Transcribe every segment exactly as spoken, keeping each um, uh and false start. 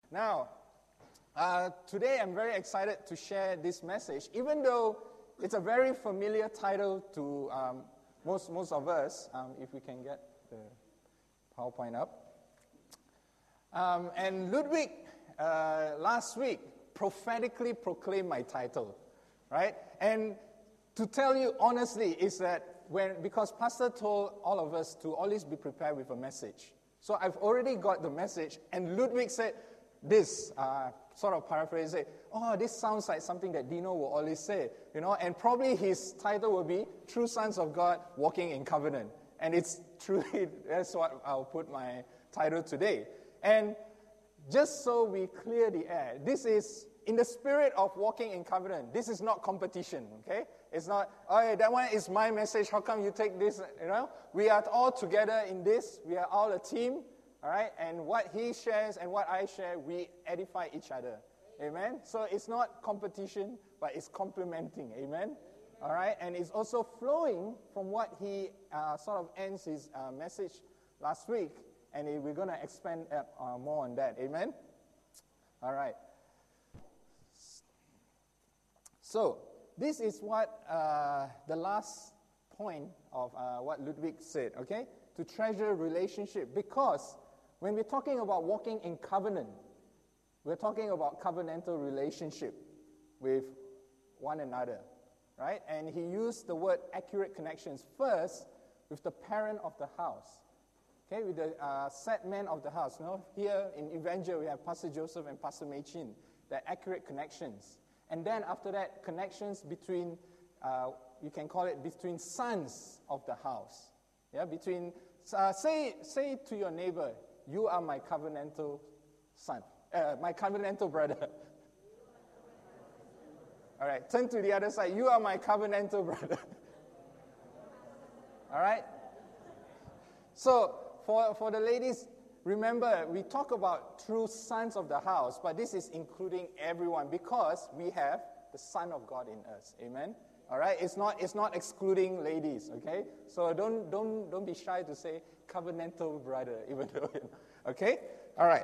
Now, uh, today I'm very excited to share this message, even though it's a very familiar title to um, most most of us. Um, if we can get the PowerPoint up. Um, and Ludwig, uh, last week, prophetically proclaimed my title, right? And to tell you honestly is that when, because Pastor told all of us to always be prepared with a message. So I've already got the message, and Ludwig said this, uh, sort of paraphrase, say, oh, this sounds like something that Dino will always say, you know, and probably his title will be True Sons of God Walking in Covenant. And it's truly, that's what I'll put my title today. And just so we clear the air, this is in the spirit of walking in covenant. This is not competition, okay? It's not, oh, that one is my message, how come you take this, you know? We are all together in this. We are all a team, all right? And what he shares and what I share, we edify each other, amen? So it's not competition, but it's complementing, amen? All right? And it's also flowing from what he uh, sort of ends his uh, message last week, and we're going to expand uh, more on that, amen? All right. So, this is what uh, the last point of uh, what Ludwig said, okay? To treasure relationship. Because when we're talking about walking in covenant, we're talking about covenantal relationship with one another, right? And he used the word accurate connections first with the parent of the house, okay? With the uh, set man of the house. You know, here in Evangel, we have Pastor Joseph and Pastor Mei Chin, the accurate connections. And then after that, connections between, uh, you can call it between sons of the house. Yeah, between, uh, say say to your neighbor, you are my covenantal son, uh, my covenantal brother. All right, turn to the other side, you are my covenantal brother. All right? So, for, for the ladies, remember, we talk about true sons of the house, but this is including everyone because we have the Son of God in us. Amen? All right? It's not it's not excluding ladies, okay? So don't don't don't be shy to say covenantal brother, even though, you know, okay? All right.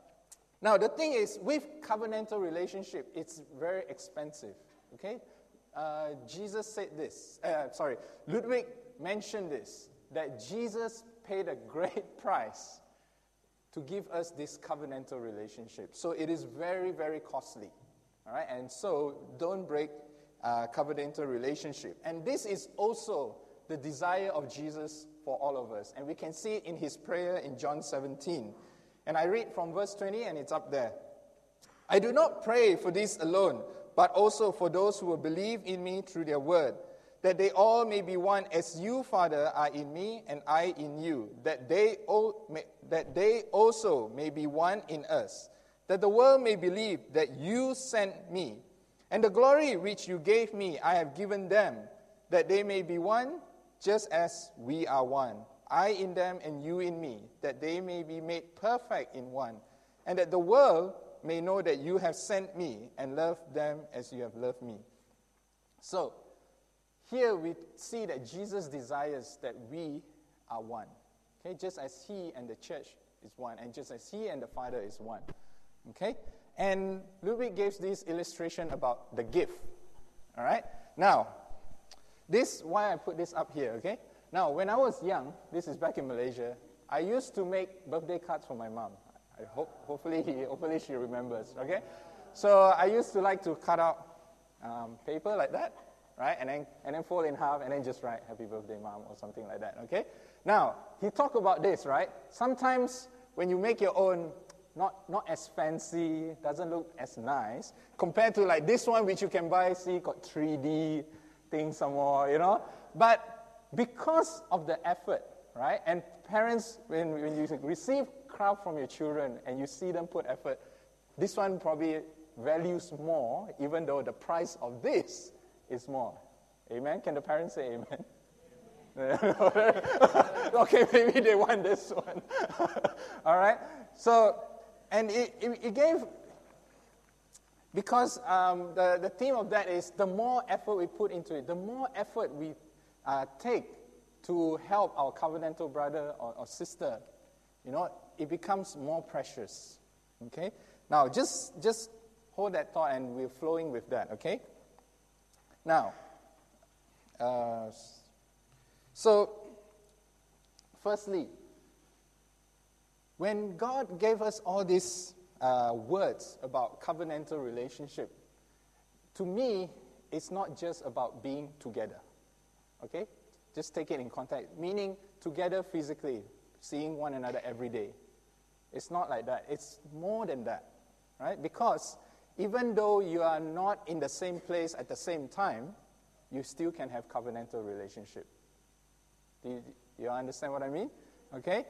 Now, the thing is, with covenantal relationship, it's very expensive, okay? Uh, Jesus said this, uh, sorry, Ludwig mentioned this, that Jesus paid a great price to give us this covenantal relationship. So it is very, very costly. All right? And so don't break uh, covenantal relationship. And this is also the desire of Jesus for all of us. And we can see it in his prayer in John seventeen. And I read from verse twenty, and it's up there. I do not pray for this alone, but also for those who will believe in me through their word, that they all may be one as you, Father, are in me and I in you, that they, all may, that they also may be one in us, that the world may believe that you sent me. And the glory which you gave me I have given them, that they may be one just as we are one, I in them and you in me, that they may be made perfect in one, and that the world may know that you have sent me and loved them as you have loved me. So, here we see that Jesus desires that we are one. Okay, just as he and the church is one, and just as he and the Father is one. Okay? And Ludwig gives this illustration about the gift. All right? Now, this why I put this up here, okay? Now, when I was young, this is back in Malaysia, I used to make birthday cards for my mom. I hope hopefully he, hopefully she remembers, okay? So I used to like to cut out um, paper like that. Right, and then and then fold in half, and then just write "Happy Birthday, Mom" or something like that. Okay. Now he talked about this, right? Sometimes when you make your own, not not as fancy, doesn't look as nice compared to like this one, which you can buy. See, got three D things some more, you know. But because of the effort, right? And parents, when when you receive craft from your children and you see them put effort, this one probably values more, even though the price of this is more. Amen? Can the parents say amen? Okay, maybe they want this one. All right? So, and it, it, it gave, because um, the, the theme of that is the more effort we put into it, the more effort we uh, take to help our covenantal brother or, or sister, you know, it becomes more precious. Okay? Now, just, just hold that thought and we're flowing with that, okay? Now, uh, so, firstly, when God gave us all these uh, words about covenantal relationship, to me, it's not just about being together, okay? Just take it in context, meaning together physically, seeing one another every day. It's not like that. It's more than that, right? Because even though you are not in the same place at the same time, you still can have covenantal relationship. Do you, you understand what I mean? Okay?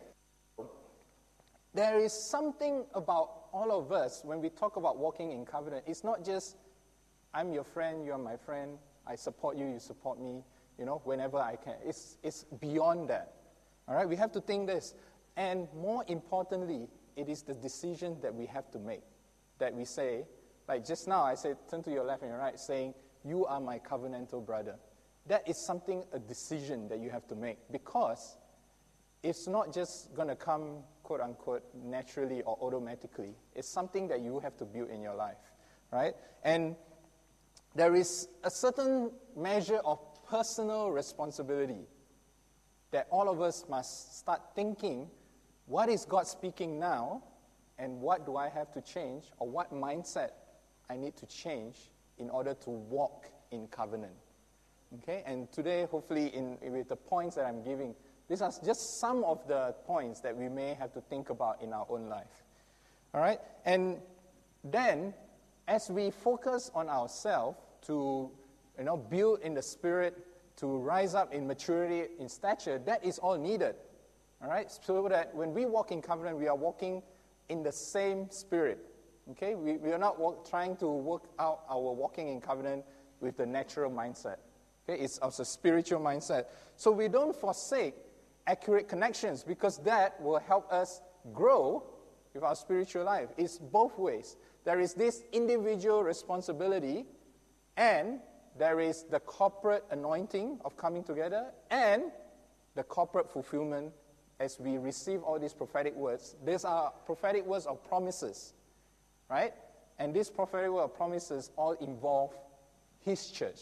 There is something about all of us when we talk about walking in covenant. It's not just, I'm your friend, you're my friend, I support you, you support me, you know, whenever I can. It's, it's beyond that. All right? We have to think this. And more importantly, it is the decision that we have to make. That we say, like just now I said, turn to your left and your right, saying, you are my covenantal brother. That is something, a decision that you have to make. Because it's not just going to come, quote unquote, naturally or automatically. It's something that you have to build in your life. Right? And there is a certain measure of personal responsibility that all of us must start thinking, what is God speaking now, and what do I have to change, or what mindset I need to change in order to walk in covenant. Okay? And today, hopefully, in, with the points that I'm giving, these are just some of the points that we may have to think about in our own life. All right? And then, as we focus on ourselves to, you know, build in the spirit, to rise up in maturity, in stature, that is all needed. All right? So that when we walk in covenant, we are walking in the same spirit. Okay? We, we are not walk, trying to work out our walking in covenant with the natural mindset. Okay? It's also a spiritual mindset. So we don't forsake accurate connections because that will help us grow with our spiritual life. It's both ways. There is this individual responsibility and there is the corporate anointing of coming together and the corporate fulfillment as we receive all these prophetic words. These are prophetic words of promises, right? And these prophetic words of promises all involve His church,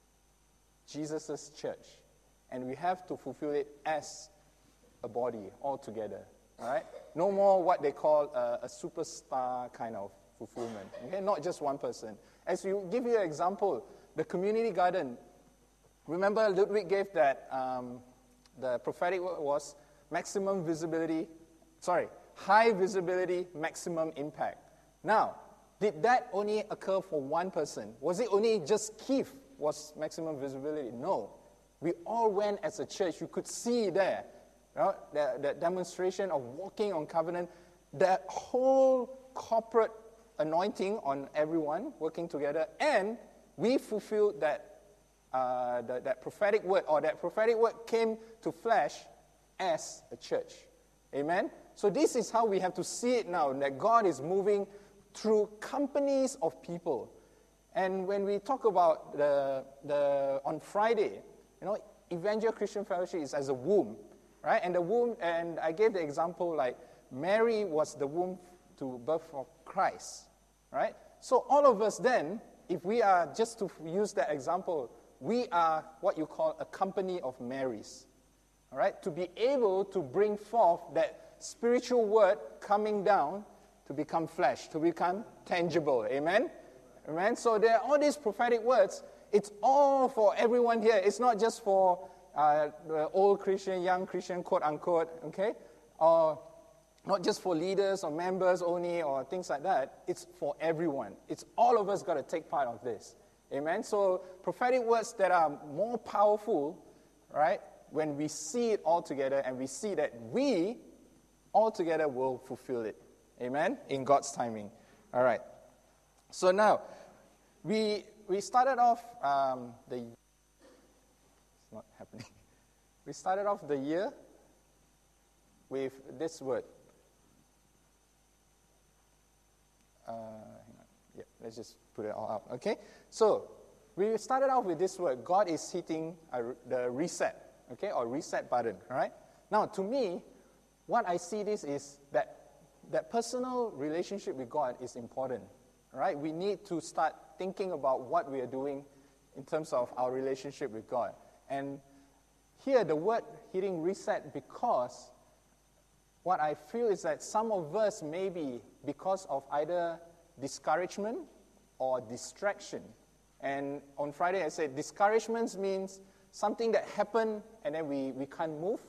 Jesus' church. And we have to fulfill it as a body, all together, all right? No more what they call a, a superstar kind of fulfillment, okay? Not just one person. As you give you an example, the community garden, remember Ludwig gave that, um, the prophetic word was maximum visibility, sorry, high visibility, maximum impact. Now, did that only occur for one person? Was it only just Keith was maximum visibility? No. We all went as a church. You could see there, you know, the, the demonstration of walking on covenant, that whole corporate anointing on everyone working together, and we fulfilled that, uh, the, that prophetic word, or that prophetic word came to flesh as a church. Amen? So this is how we have to see it now, that God is moving through companies of people. And when we talk about the, the on Friday, you know, Evangel Christian Fellowship is as a womb, right? And the womb, and I gave the example like Mary was the womb to birth for Christ, right? So all of us then, if we are, just to use that example, we are what you call a company of Marys. All right, to be able to bring forth that spiritual word coming down to become flesh, to become tangible. Amen? Amen? So there are all these prophetic words. It's all for everyone here. It's not just for uh, the old Christian, young Christian, quote unquote, okay? Or not just for leaders or members only or things like that. It's for everyone. It's all of us got to take part of this. Amen? So prophetic words that are more powerful, right? When we see it all together and we see that we all together will fulfill it. Amen? In God's timing. All right. So now, we we started off um, the... It's not happening. We started off the year with this word. Uh, hang on. Yeah, let's just put it all up. Okay? So, we started off with this word. God is hitting a, the reset. Okay, or reset button, all right? Now, to me, what I see this is that that personal relationship with God is important, right? We need to start thinking about what we are doing in terms of our relationship with God. And here, the word hitting reset, because what I feel is that some of us, maybe because of either discouragement or distraction. And on Friday I said discouragement means something that happened and then we, we can't move.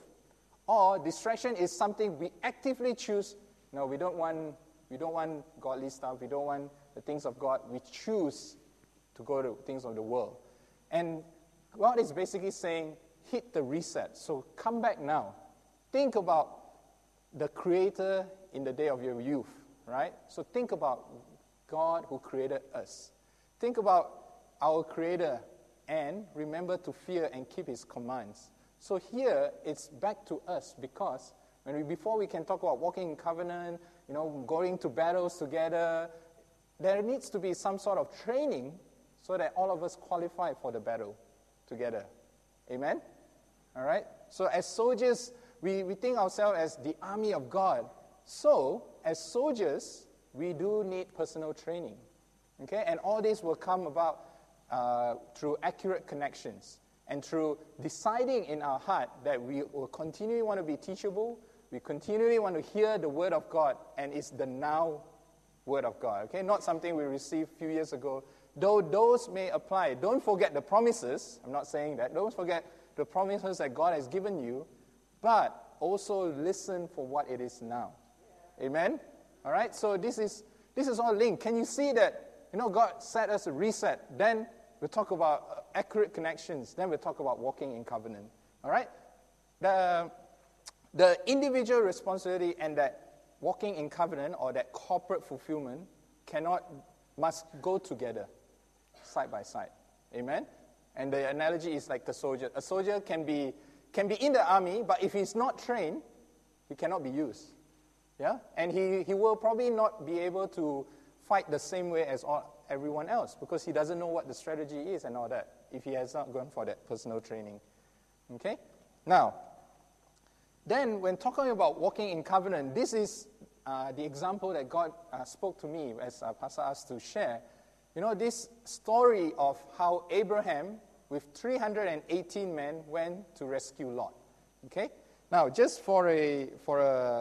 Or distraction is something we actively choose. No, we don't want we don't want godly stuff. We don't want the things of God. We choose to go to things of the world. And God is basically saying, hit the reset. So come back now. Think about the Creator in the day of your youth, right? So think about God who created us. Think about our Creator and remember to fear and keep His commands. So here, it's back to us because when we, before we can talk about walking in covenant, you know, going to battles together, there needs to be some sort of training so that all of us qualify for the battle together. Amen? All right? So as soldiers, we, we think ourselves as the army of God. So, as soldiers, we do need personal training. Okay? And all this will come about uh, through accurate connections and through deciding in our heart that we will continually want to be teachable, we continually want to hear the Word of God, and it's the now Word of God. Okay? Not something we received a few years ago. Though those may apply, don't forget the promises. I'm not saying that. Don't forget the promises that God has given you, but also listen for what it is now. Amen? All right? So this is this is all linked. Can you see that, you know, God set us a reset. Then we'll talk about accurate connections. Then we'll talk about walking in covenant. All right? The, the individual responsibility and that walking in covenant or that corporate fulfillment cannot, must go together, side by side. Amen? And the analogy is like the soldier. A soldier can be can be in the army, but if he's not trained, he cannot be used. Yeah? And he, he will probably not be able to fight the same way as all, everyone else because he doesn't know what the strategy is and all that if he has not gone for that personal training. Okay? Now, then when talking about walking in covenant, this is uh, the example that God uh, spoke to me as uh, Pastor asked to share. You know, this story of how Abraham, with three hundred eighteen men, went to rescue Lot. Okay? Now, just for a for a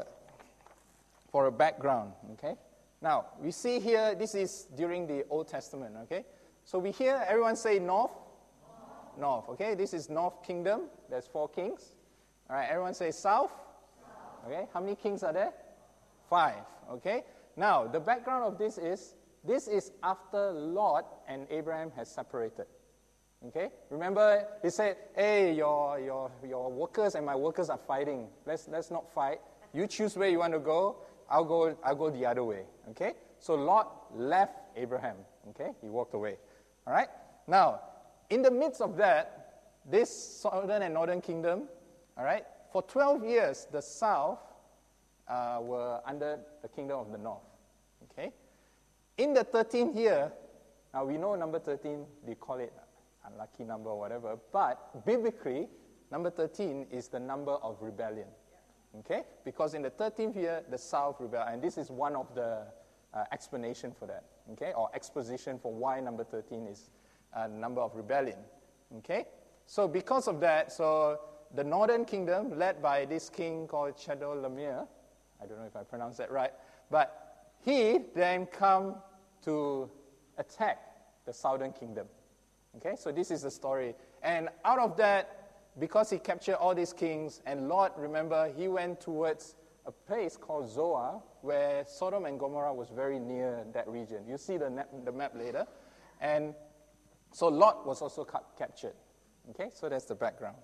for a background, okay? Now, we see here, this is during the Old Testament, okay? So we hear everyone say north. North, north okay? This is North Kingdom. There's four kings. All right, everyone say south. South. Okay? How many kings are there? Five, okay? Now, the background of this is this is after Lot and Abraham has separated. Okay? Remember, he said, hey, your your your workers and my workers are fighting. Let's let's not fight. You choose where you want to go. I'll go I'll go the other way. Okay? So Lot left Abraham. Okay? He walked away. All right? Now, in the midst of that, this southern and northern kingdom, all right, for twelve years, the south uh, were under the kingdom of the north. Okay? In the thirteenth year, now we know number thirteen, they call it unlucky number or whatever, but biblically, number thirteen is the number of rebellion. Okay? Because in the thirteenth year, the south rebelled, and this is one of the uh, explanation for that, okay, or exposition for why number thirteen is a uh, number of rebellion. Okay? So because of that, so the northern kingdom, led by this king called Chedorlaomer, I don't know if I pronounced that right, but he then come to attack the southern kingdom. Okay, so this is the story. And out of that, because he captured all these kings, and Lot, remember, he went towards a place called Zoar, where Sodom and Gomorrah was very near that region. You see the, na- the map later. And so Lot was also ca- captured. Okay, so that's the background.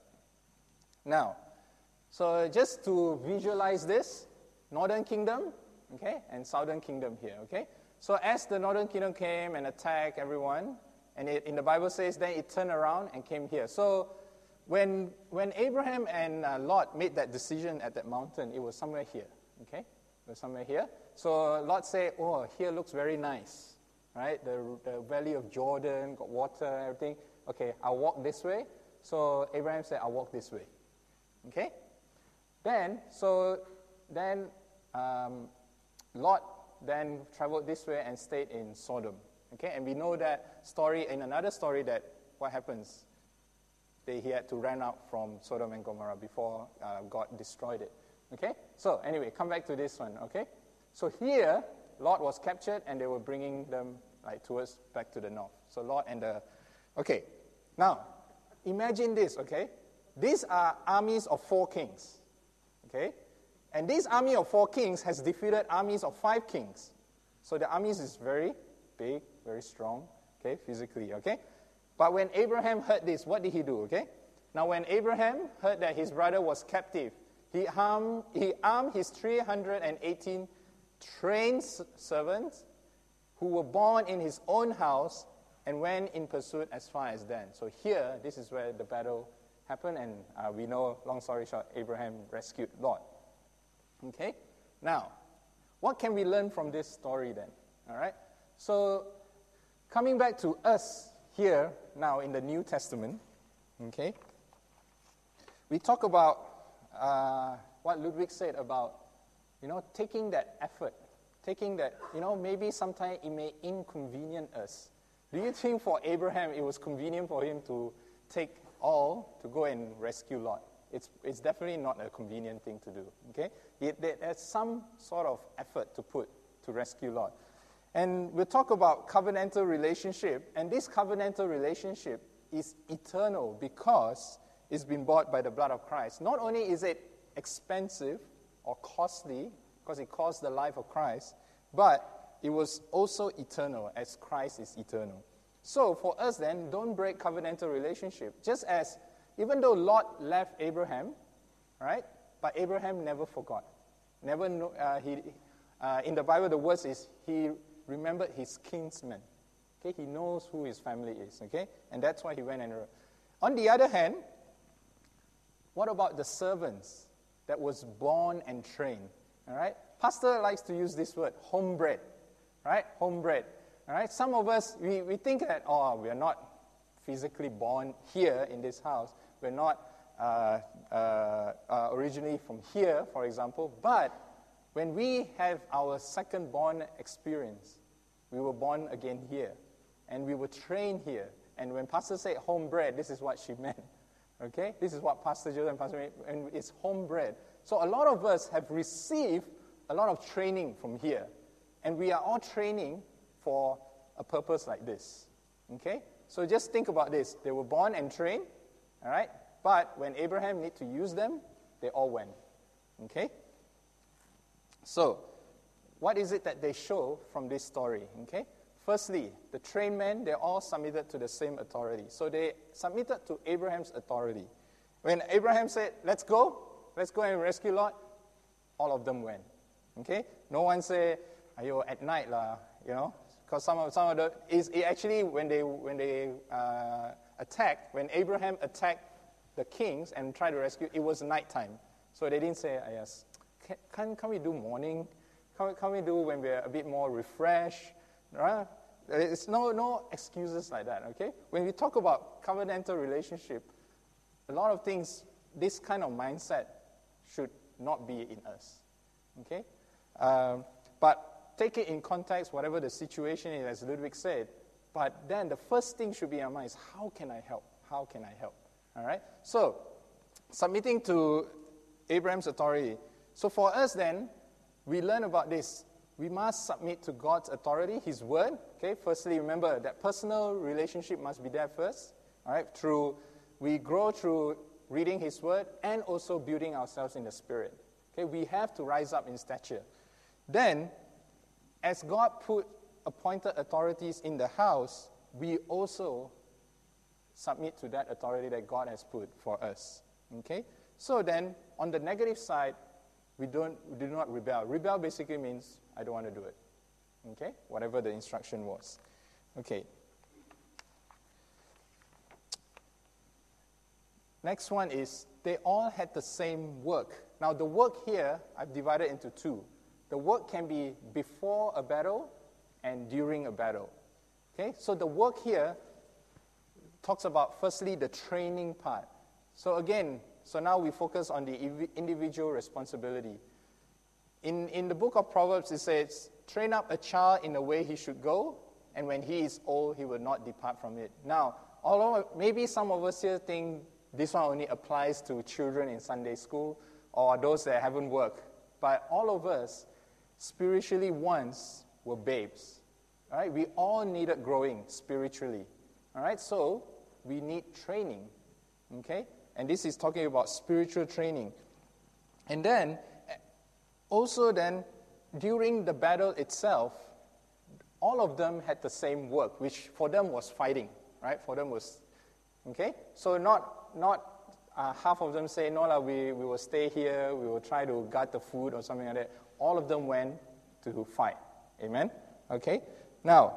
Now, so just to visualize this, northern kingdom, okay, and southern kingdom here, okay? So as the northern kingdom came and attacked everyone, and it, in the Bible says, then it turned around and came here. So when when Abraham and uh, Lot made that decision at that mountain, it was somewhere here, okay? It was somewhere here. So Lot said, oh, here looks very nice, right? The, the valley of Jordan, got water, everything. Okay, I'll walk this way. So Abraham said, I'll walk this way, okay? Then, so then um, Lot then traveled this way and stayed in Sodom. Okay, and we know that story in another story that what happens? They, he had to run out from Sodom and Gomorrah before uh, God destroyed it. Okay, so anyway, come back to this one. Okay, so here Lot was captured and they were bringing them like towards back to the north. So Lot and the, okay, now imagine this. Okay, these are armies of four kings. Okay, and this army of four kings has defeated armies of five kings. So the armies is very big, very strong. Okay, physically. Okay. But when Abraham heard this, what did he do, okay? Now, when Abraham heard that his brother was captive, he armed, he armed his three hundred eighteen trained servants who were born in his own house and went in pursuit as far as Dan. So here, this is where the battle happened, and uh, we know, long story short, Abraham rescued Lot. Okay? Now, what can we learn from this story then? All right? So, coming back to us, here, now in the New Testament, okay, we talk about uh, what Ludwig said about, you know, taking that effort, taking that, you know, maybe sometimes it may inconvenience us. Do you think for Abraham it was convenient for him to take all to go and rescue Lot? It's, it's definitely not a convenient thing to do, okay? It, there's some sort of effort to put to rescue Lot. And we'll talk about covenantal relationship, and this covenantal relationship is eternal because it's been bought by the blood of Christ. Not only is it expensive or costly, because it cost the life of Christ, but it was also eternal, as Christ is eternal. So for us then, don't break covenantal relationship. Just as, even though Lot left Abraham, right, but Abraham never forgot. Never know, uh, he, uh, in the Bible, the words is, he remembered his kinsmen. Okay, he knows who his family is, okay? And that's why he went and... On the other hand, what about the servants that was born and trained? All right? Pastor likes to use this word, homebred. Right? Homebred. All right? Some of us, we, we think that, oh, we are not physically born here in this house. We're not uh, uh, uh, originally from here, for example, but when we have our second-born experience, we were born again here, and we were trained here. And when Pastor said homebred, this is what she meant. Okay? This is what Pastor Joseph and Pastor meant, and it's homebred. So a lot of us have received a lot of training from here, and we are all training for a purpose like this. Okay? So just think about this. They were born and trained, all right? But when Abraham needed to use them, they all went. Okay? So, what is it that they show from this story? Okay, firstly, the trained men, they're all submitted to the same authority. So they submitted to Abraham's authority. When Abraham said, let's go, let's go and rescue Lot, all of them went. Okay, no one say, ayo, at night lah, you know, because some of some of the is it actually when they when they uh, attacked, when Abraham attacked the kings and tried to rescue, it was nighttime. So they didn't say, yes. Can, can, can we do morning? Can, can we do when we're a bit more refreshed? Right? It's no, no excuses like that, okay? When we talk about covenantal relationship, a lot of things, this kind of mindset should not be in us, okay? Um, but take it in context, whatever the situation is, as Ludwig said, but then the first thing should be in our minds, how can I help? How can I help? All right? So, submitting to Abraham's authority. So for us then, we learn about this. We must submit to God's authority, His word. Okay, firstly, remember that personal relationship must be there first. All right, through we grow through reading His word and also building ourselves in the Spirit. Okay, we have to rise up in stature. Then, as God put appointed authorities in the house, we also submit to that authority that God has put for us. Okay, so then on the negative side, we don't we do not rebel. Rebel basically means I don't want to do it. Okay? Whatever the instruction was. Okay. Next one is they all had the same work. Now the work here I've divided into two. The work can be before a battle and during a battle. Okay? So the work here talks about firstly the training part. So again, So now we focus on the individual responsibility. in, in the book of Proverbs, it says, train up a child in the way he should go, and when he is old, he will not depart from it. Now, although maybe some of us here think this one only applies to children in Sunday school or those that haven't worked, but all of us spiritually once were babes. All right? We all needed growing spiritually. All right? So, we need training. Okay? And this is talking about spiritual training. And then, also then, during the battle itself, all of them had the same work, which for them was fighting, right? For them was, okay? So not not uh, half of them say, no, la, we, we will stay here, we will try to guard the food or something like that. All of them went to fight. Amen? Okay? Now,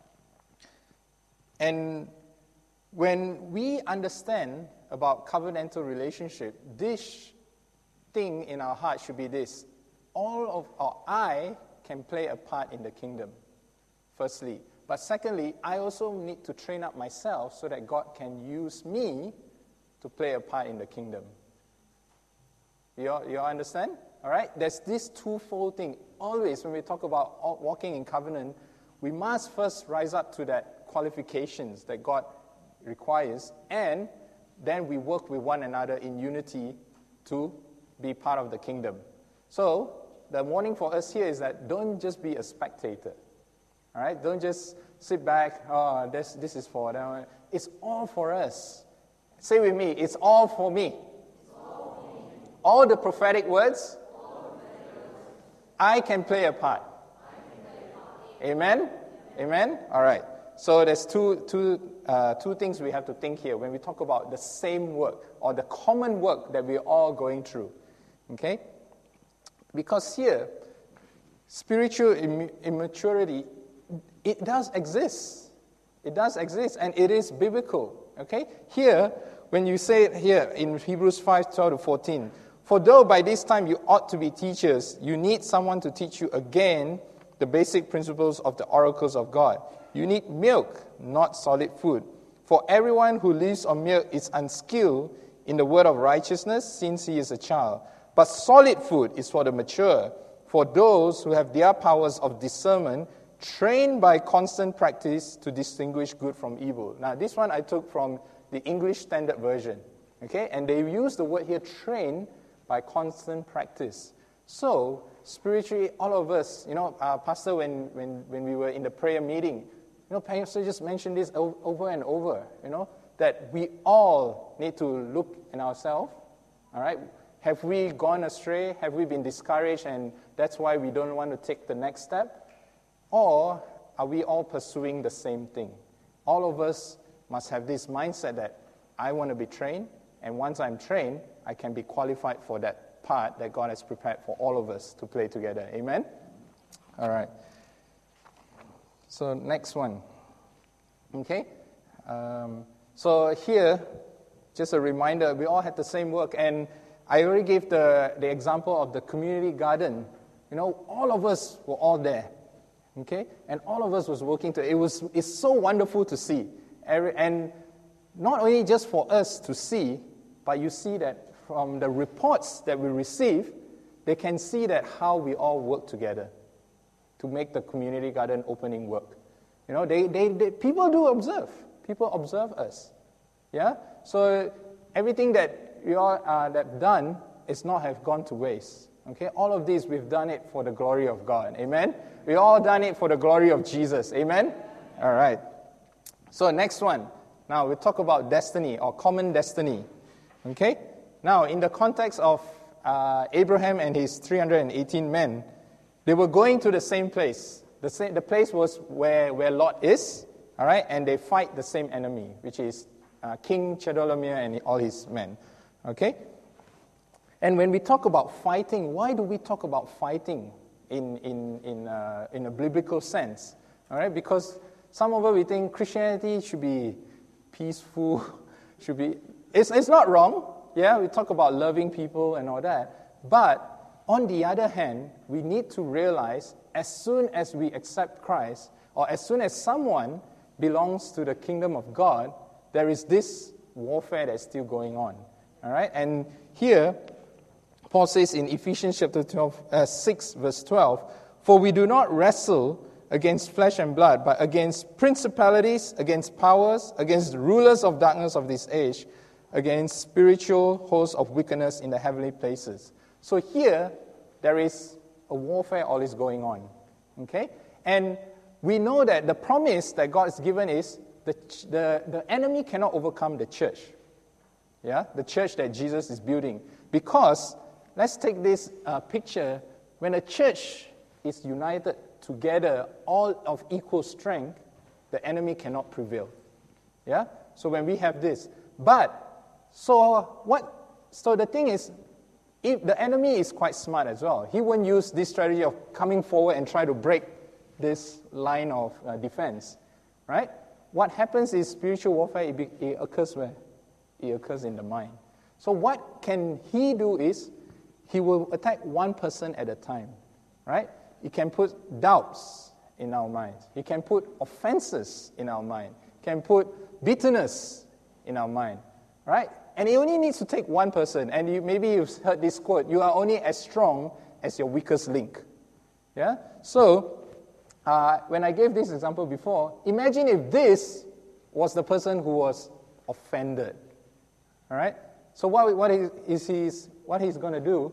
and when we understand about covenantal relationship, this thing in our heart should be this. All of, or I can play a part in the kingdom, firstly. But secondly, I also need to train up myself so that God can use me to play a part in the kingdom. You all, you all understand? All right? There's this twofold thing. Always when we talk about walking in covenant, we must first rise up to that qualifications that God requires, and then we work with one another in unity to be part of the kingdom. So, the warning for us here is that don't just be a spectator. All right? Don't just sit back, oh, this, this is for them. It's all for us. Say with me, it's all for me. It's all, for me. All the prophetic words, all the prophetic words. I can play a part. I can play a part. Amen? Amen? Amen? All right. So there's two, two, uh, two things we have to think here when we talk about the same work or the common work that we're all going through. Okay? Because here, spiritual Im- immaturity, it does exist. It does exist, and it is biblical. Okay? Here, when you say it here in Hebrews five, twelve to fourteen, for though by this time you ought to be teachers, you need someone to teach you again the basic principles of the oracles of God. You need milk, not solid food. For everyone who lives on milk is unskilled in the word of righteousness, since he is a child. But solid food is for the mature, for those who have their powers of discernment, trained by constant practice to distinguish good from evil. Now, this one I took from the English Standard Version. Okay? And they use the word here, trained by constant practice. So, spiritually, all of us, you know, uh, Pastor, when, when, when we were in the prayer meeting, you know, Pastor just mentioned this over and over, you know, that we all need to look in ourselves, all right? Have we gone astray? Have we been discouraged, and that's why we don't want to take the next step? Or are we all pursuing the same thing? All of us must have this mindset that I want to be trained, and once I'm trained, I can be qualified for that part that God has prepared for all of us to play together. Amen? All right. So next one. Okay? Um, so here, just a reminder, we all had the same work, and I already gave the, the example of the community garden. You know, all of us were all there. Okay? And all of us was working to it. Was, it's so wonderful to see. Every, and not only just for us to see, but you see that from the reports that we receive, they can see that how we all work together to make the community garden opening work. You know, they, they, they people do observe. People observe us. Yeah? So everything that we all uh, that done is not have gone to waste. Okay? All of this, we've done it for the glory of God. Amen? We all done it for the glory of Jesus. Amen? All right. So next one. Now we talk about destiny or common destiny. Okay? Now, in the context of uh, Abraham and his three hundred eighteen men, they were going to the same place. The, same, the place was where, where Lot is, all right, and they fight the same enemy, which is uh, King Chedorlaomer and all his men. Okay? And when we talk about fighting, why do we talk about fighting in, in, in, uh, in a biblical sense? All right? Because some of us, we think Christianity should be peaceful, should be... It's, it's not wrong. Yeah, we talk about loving people and all that. But on the other hand, we need to realize as soon as we accept Christ, or as soon as someone belongs to the kingdom of God, there is this warfare that's still going on. All right? And here, Paul says in Ephesians chapter twelve, uh, six, verse twelve, "For we do not wrestle against flesh and blood, but against principalities, against powers, against the rulers of darkness of this age, against spiritual hosts of wickedness in the heavenly places." So here, there is a warfare always going on. Okay? And we know that the promise that God has given is the, the, the enemy cannot overcome the church. Yeah? The church that Jesus is building. Because, let's take this uh, picture, when a church is united together, all of equal strength, the enemy cannot prevail. Yeah? So when we have this. But, so what? So the thing is, if the enemy is quite smart as well. He won't use this strategy of coming forward and try to break this line of uh, defense. Right? What happens is spiritual warfare, it, be, it occurs where? It occurs in the mind. So what can he do is, he will attack one person at a time. Right? He can put doubts in our minds. He can put offenses in our mind. He can put bitterness in our mind. Right? And he only needs to take one person. And you, maybe you've heard this quote, "You are only as strong as your weakest link." Yeah? So, uh, when I gave this example before, imagine if this was the person who was offended. All right? So what, what is he's, what he's going to do,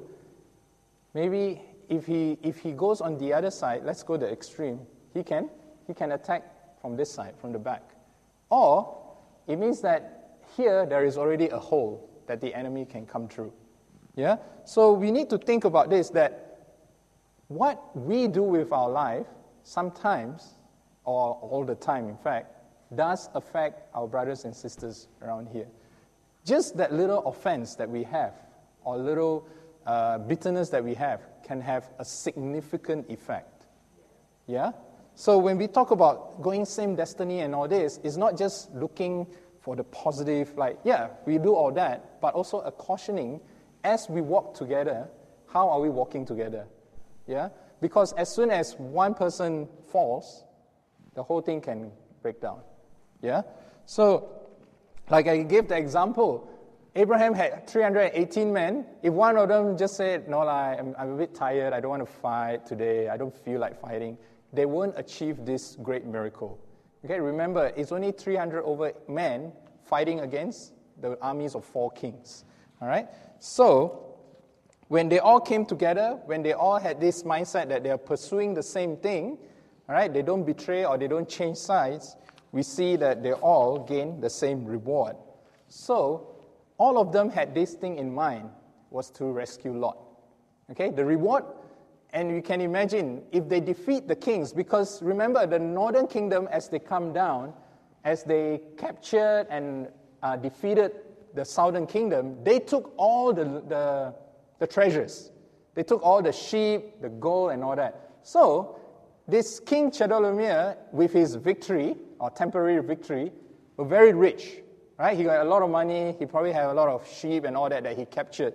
maybe if he if he goes on the other side, let's go to the extreme, he can, he can attack from this side, from the back. Or, it means that here, there is already a hole that the enemy can come through. Yeah? So we need to think about this, that what we do with our life, sometimes, or all the time, in fact, does affect our brothers and sisters around here. Just that little offense that we have, or little uh, bitterness that we have, can have a significant effect. Yeah? So when we talk about going same destiny and all this, it's not just looking for the positive, like, yeah, we do all that, but also a cautioning, as we walk together, how are we walking together? Yeah? Because as soon as one person falls, the whole thing can break down. Yeah? So, like I gave the example, Abraham had three hundred eighteen men. If one of them just said, "No, I'm, I'm a bit tired, I don't want to fight today, I don't feel like fighting," they won't achieve this great miracle. Okay, remember, it's only three hundred over men fighting against the armies of four kings. All right? So, when they all came together, when they all had this mindset that they are pursuing the same thing, all right, they don't betray or they don't change sides, we see that they all gain the same reward. So, all of them had this thing in mind, was to rescue Lot. Okay, the reward. And you can imagine, if they defeat the kings, because remember, the northern kingdom, as they come down, as they captured and uh, defeated the southern kingdom, they took all the, the, the treasures. They took all the sheep, the gold, and all that. So, this King Chedorlaomer, with his victory, or temporary victory, was very rich. Right? He got a lot of money, he probably had a lot of sheep and all that that he captured.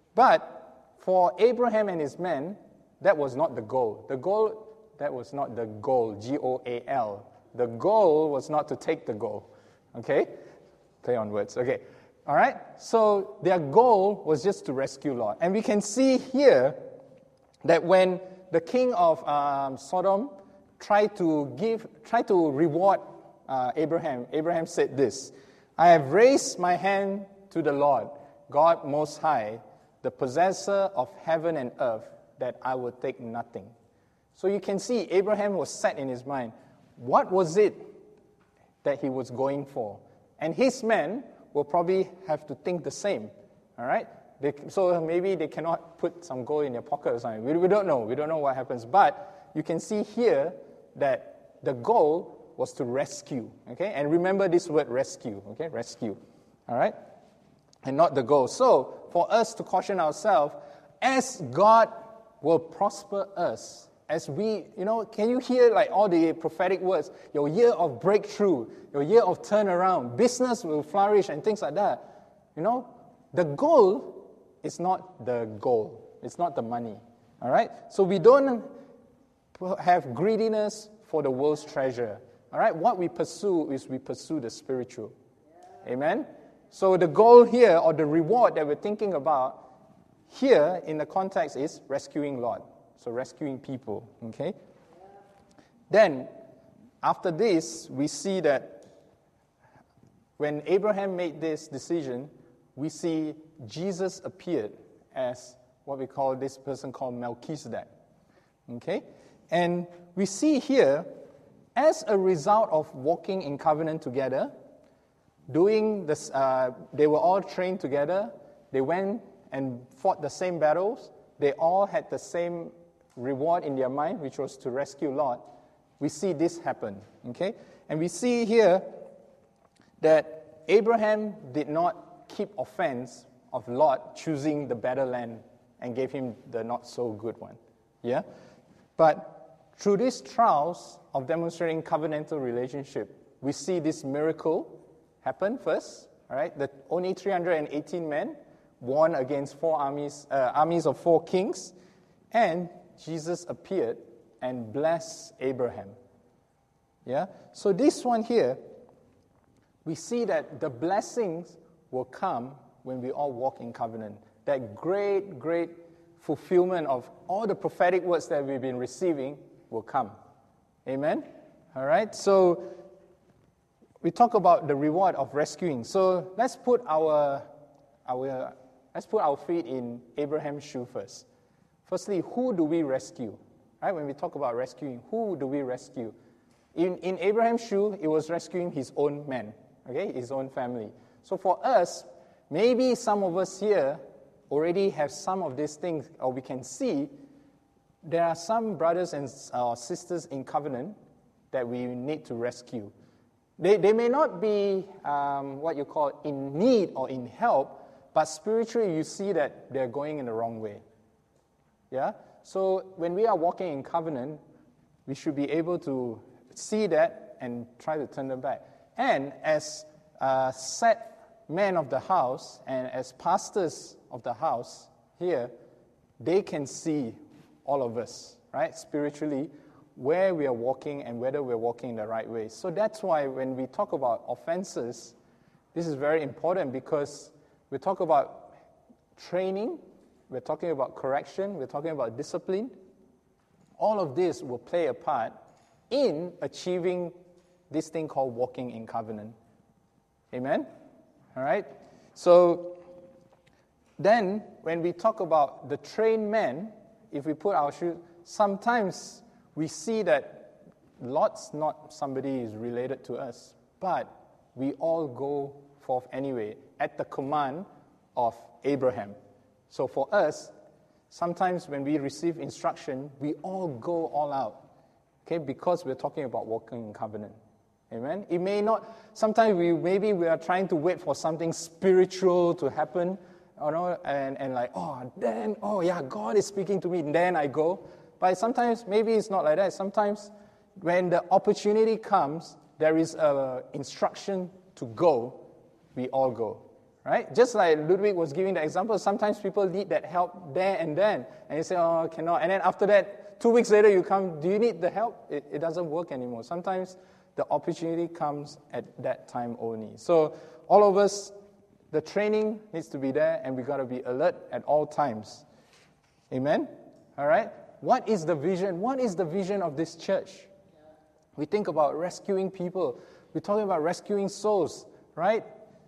But for Abraham and his men, that was not the goal. The goal, that was not the goal, G O A L. The goal was not to take the goal. Okay? Play on words. Okay. All right? So their goal was just to rescue Lot. And we can see here that when the king of um, Sodom tried to give, tried to reward uh, Abraham, Abraham said this, "I have raised my hand to the Lord, God Most High, the possessor of heaven and earth, that I will take nothing." So you can see Abraham was set in his mind. What was it that he was going for? And his men will probably have to think the same. All right? They, so maybe they cannot put some gold in their pocket or something. We, we don't know. We don't know what happens. But you can see here that the goal was to rescue. Okay? And remember this word rescue. Okay? Rescue. All right? And not the goal. So for us to caution ourselves, as God will prosper us, as we, you know, can you hear like all the prophetic words? Your year of breakthrough, your year of turnaround, business will flourish and things like that. You know, the goal is not the goal. It's not the money. All right? So we don't have greediness for the world's treasure. All right? What we pursue is we pursue the spiritual. Amen? So the goal here, or the reward that we're thinking about, here in the context is rescuing Lot. So rescuing people, okay? Then, after this, we see that when Abraham made this decision, we see Jesus appeared as what we call this person called Melchizedek. Okay? And we see here, as a result of walking in covenant together, doing this, uh, they were all trained together, they went and fought the same battles, they all had the same reward in their mind, which was to rescue Lot. We see this happen, okay? And we see here that Abraham did not keep offense of Lot choosing the better land and gave him the not so good one, yeah? But through these trials of demonstrating covenantal relationship, we see this miracle happen first, all right? The only three hundred eighteen men won against four armies, uh, armies of four kings, and Jesus appeared and blessed Abraham. Yeah? So this one here, we see that the blessings will come when we all walk in covenant. That great, great fulfillment of all the prophetic words that we've been receiving will come. Amen? All right? So we talk about the reward of rescuing. So let's put our, our, let's put our feet in Abraham's shoe first. Firstly, who do we rescue? Right? When we talk about rescuing, who do we rescue? In, in Abraham's shoe, it was rescuing his own men, okay, his own family. So for us, maybe some of us here already have some of these things, or we can see there are some brothers and uh, sisters in covenant that we need to rescue. They, they may not be um, what you call in need or in help, but spiritually you see that they're going in the wrong way. Yeah? So when we are walking in covenant, we should be able to see that and try to turn them back. And as uh, set men of the house and as pastors of the house here, they can see all of us, right, spiritually, where we are walking and whether we're walking in the right way. So that's why when we talk about offenses, this is very important because we talk about training, we're talking about correction, we're talking about discipline. All of this will play a part in achieving this thing called walking in covenant. Amen? All right? So then, when we talk about the trained men, if we put our shoes, sometimes we see that Lot's not somebody who's related to us, but we all go forth anyway at the command of Abraham. So for us, sometimes when we receive instruction, we all go all out, okay, because we're talking about walking in covenant. Amen? It may not, sometimes we maybe we are trying to wait for something spiritual to happen, you know, and, and like, oh, then, oh yeah, God is speaking to me, and then I go. But sometimes, maybe it's not like that. Sometimes when the opportunity comes, there is an instruction to go, we all go. Right? Just like Ludwig was giving the example, sometimes people need that help there and then. And you say, oh, cannot. And then after that, two weeks later you come, do you need the help? It, it doesn't work anymore. Sometimes the opportunity comes at that time only. So all of us, the training needs to be there and we got to be alert at all times. Amen? All right? What is the vision? What is the vision of this church? We think about rescuing people. We're talking about rescuing souls, right?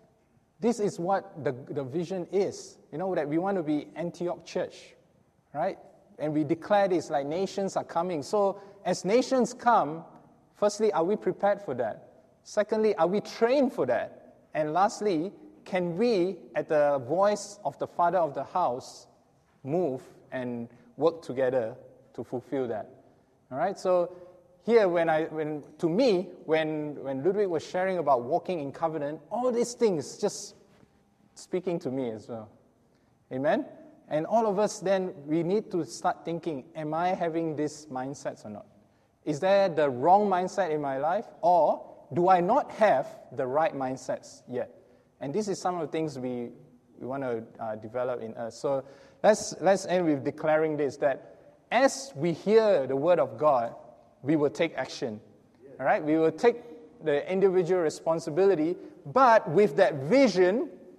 This is what the, the vision is. You know, that we want to be Antioch Church, right? And we declare this like nations are coming. So as nations come, firstly, are we prepared for that? Secondly, are we trained for that? And lastly, can we, at the voice of the father of the house, move and work together to fulfill that? All right, so here, when I, when to me, when when Ludwig was sharing about walking in covenant, all these things just speaking to me as well. Amen? And all of us then, we need to start thinking, am I having these mindsets or not? Is there the wrong mindset in my life? Or do I not have the right mindsets yet? And this is some of the things we, we want to uh, develop in us. So let's, let's end with declaring this, that as we hear the word of God, we will take action. All right? We will take the individual responsibility, but with that vision,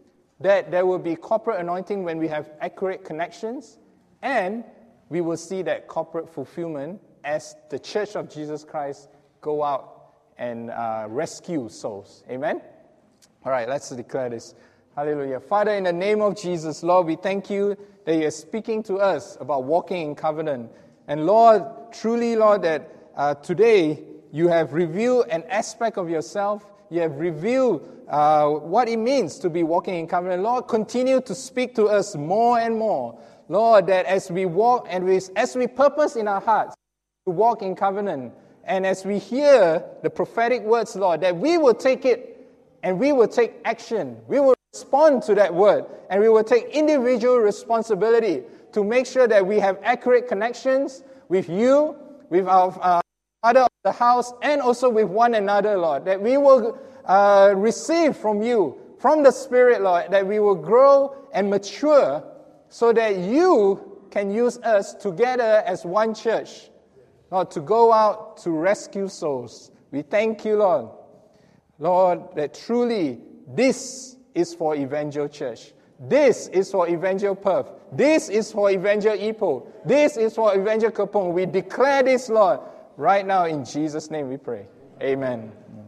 that there will be corporate anointing when we have accurate connections, and we will see that corporate fulfillment as the Church of Jesus Christ go out and uh, rescue souls. Amen? All right, let's declare this. Hallelujah. Father, in the name of Jesus, Lord, we thank you that you're speaking to us about walking in covenant. And Lord, truly, Lord, that uh, today you have revealed an aspect of yourself. You have revealed uh, what it means to be walking in covenant. Lord, continue to speak to us more and more. Lord, that as we walk and we, as we purpose in our hearts to walk in covenant, and as we hear the prophetic words, Lord, that we will take it and we will take action. We will respond to that word, and we will take individual responsibility to make sure that we have accurate connections with you, with our uh, Father of the house, and also with one another, Lord, that we will uh, receive from you, from the Spirit, Lord, that we will grow and mature so that you can use us together as one church, Lord, to go out to rescue souls. We thank you, Lord, Lord, that truly this is for Evangel Church. This is for Evangel Perth. This is for Evangel Ipoh. This is for Evangel Kapong. We declare this, Lord, right now in Jesus' name we pray. Amen.